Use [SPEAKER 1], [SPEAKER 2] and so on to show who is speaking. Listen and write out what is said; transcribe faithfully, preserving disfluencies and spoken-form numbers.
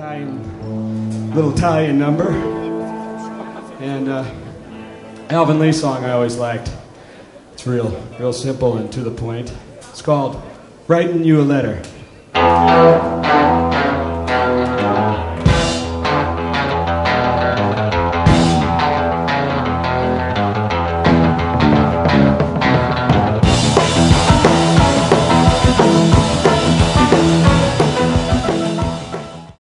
[SPEAKER 1] Italian, little Italian number. And uh, Alvin Lee song I always liked. It's real, real simple and to the point. It's called Writing You a Letter.